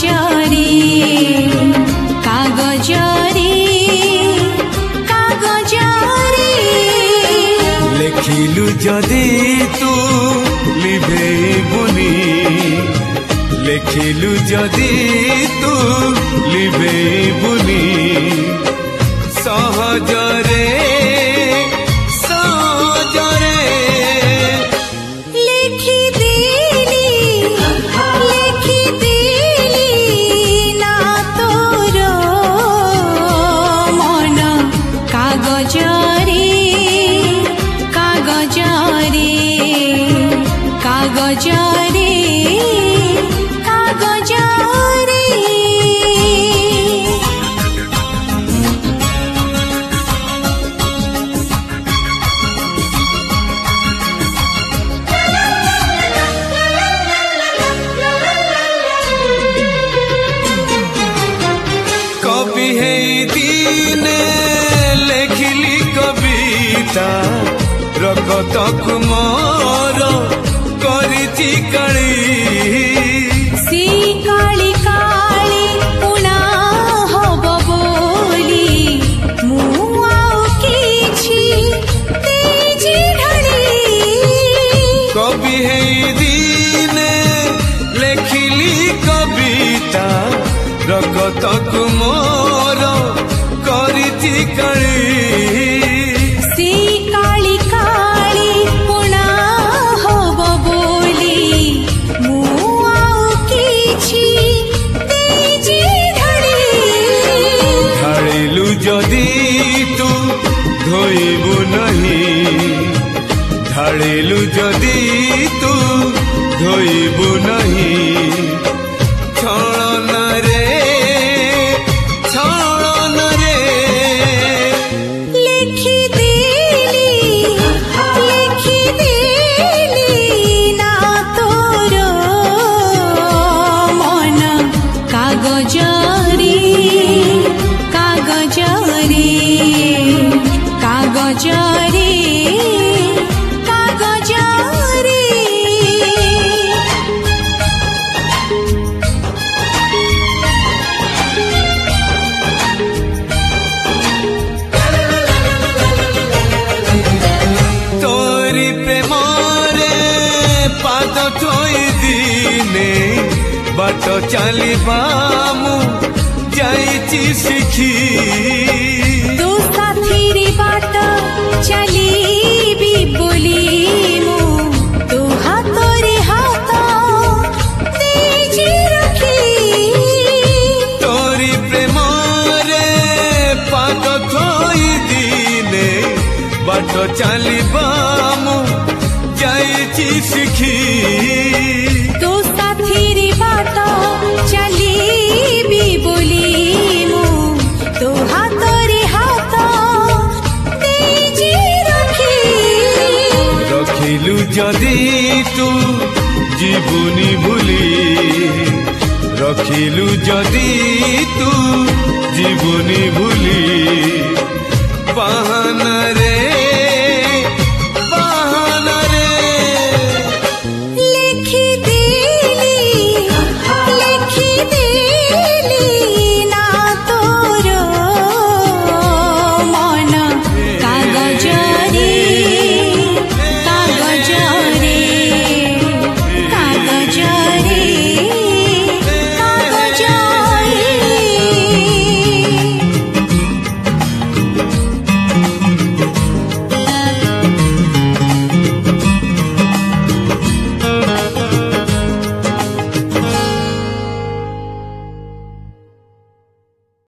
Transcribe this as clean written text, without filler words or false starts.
कागजरे कागजरे कागजरे लेखिलु जदि तू लिभेबुनी लेखिलु जदि तू लिभेबुनी सहजरे कागजरे कागजरे कवि है दीने लेखिली कविता रगत कुमार करिची काली सी काली काली पुना हब बोली मु आउ किछि तेजी ढली कवि है दीने लेखिली कविता रगत कुमार करिची काली सी काली काली पुना हब बोली मु आउ किछि तेजी ढली ढालिलु जदि तू धोइबु नहीं ढालिलु जदि तू धोइबु नहीं छलन रे कागजरे कागजरे कागजरे कागजरे तोरी प्रेमरे पाद थोई दिने बाट चलिबा मु जाइछि सिखी तू साथीरी बाट चलीबी बोली मु तू हातरे हाथ तेजी रखी तोरी प्रेमरे पाद थोई दिने बाट चलिबा मु जाइछि सिखी तू साथीरी बाट चलीबी बोली मु तू हातरे हाथ तेजी रखी रखिलु जदि तू जीवनी भूली रखिलु जदि तू जीवनी भूली पाहन रे